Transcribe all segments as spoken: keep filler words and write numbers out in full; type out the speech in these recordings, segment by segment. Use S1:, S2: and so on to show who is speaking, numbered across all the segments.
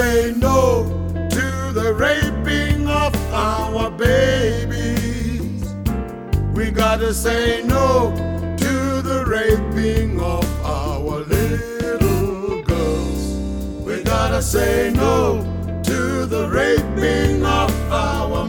S1: say no to the raping of our babies. We gotta say no to the raping of our little girls. We gotta say no to the raping of our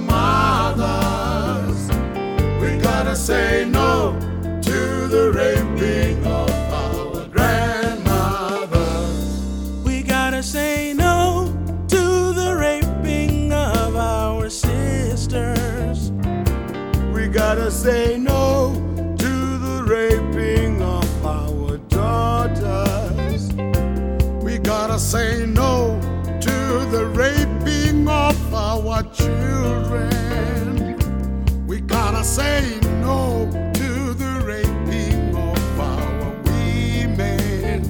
S1: mothers. We gotta say no to the raping of our grandmothers.
S2: We gotta say no to the raping of our sisters.
S1: We gotta say no to the raping of our daughters. We gotta say no to the raping of our children. We gotta say no to the raping of our women.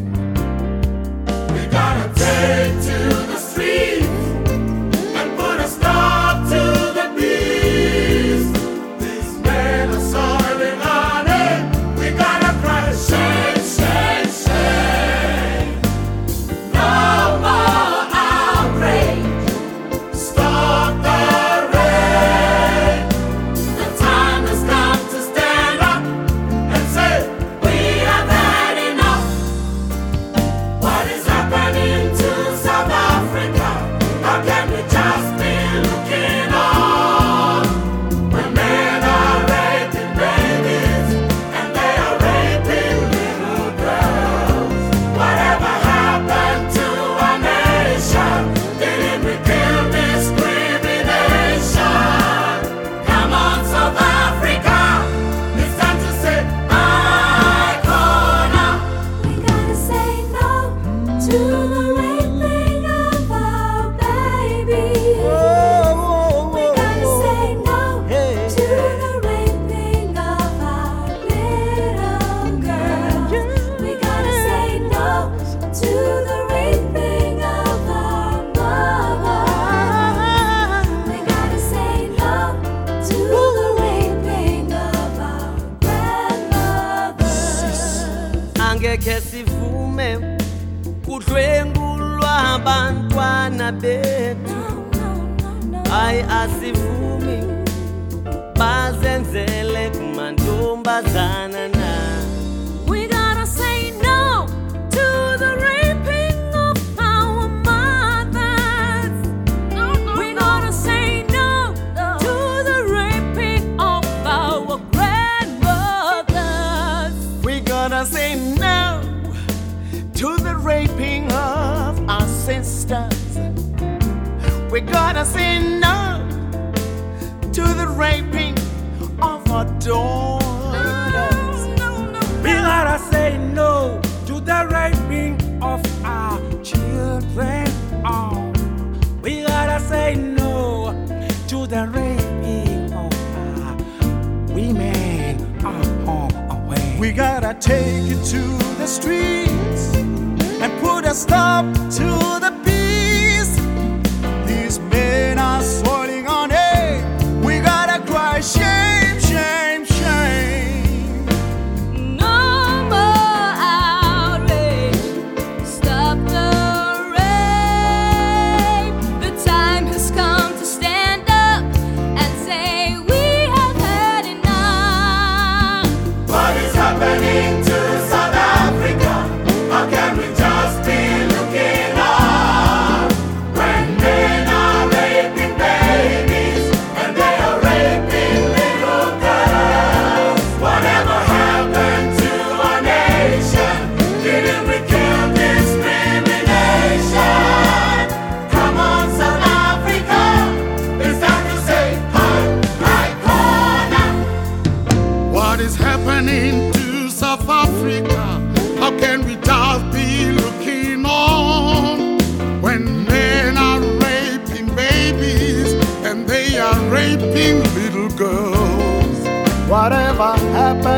S1: We gotta take to the streets and put a stop to the beast. These men are soiling on it. We gotta cry shame, shame, shame. No more outrage. Stop the rain. The time has come to stand up and say we have had enough. What is happening to South Africa? How can we just be looking on when men are raping babies and they are raping little girls? Whatever happened to our nation? Didn't we kill discrimination? Come on, South Africa, it's time to say I corner.
S3: We gotta say no to the raping of our babies. We gotta say no to the raping of our little girls. We gotta say no to the raping of our mothers. We gotta say no to the raping of our grandmothers.
S4: Angeke sivume kudlwengulwa abantwana bethu. Hayi asivumi bazenzele kumantombazana na.
S3: We gotta say no to the raping of our mothers. We gotta say no to the raping of our grandmothers.
S2: We gotta say no to the raping of our sisters. We gotta say no to the raping of our daughters. We gotta say no to the raping of our children. Oh, we gotta say no to the raping of our women. Oh, oh, away. We gotta take it to the streets and put a stop to the beast. These men are swirling on it. We gotta cry shame, shame, shame.
S3: No more outrage. Stop the rape. The time has come to stand up and say we have had enough.
S1: What is happening to South Africa? How can we just be looking on when men are raping babies and they are raping little girls? Whatever happened to our nation? Didn't we kill discrimination? Come on, South Africa, it's time to say hi, right corner. What is happening to South Africa? How can we just be looking on when men are raping babies and they are raping little girls? Whatever happened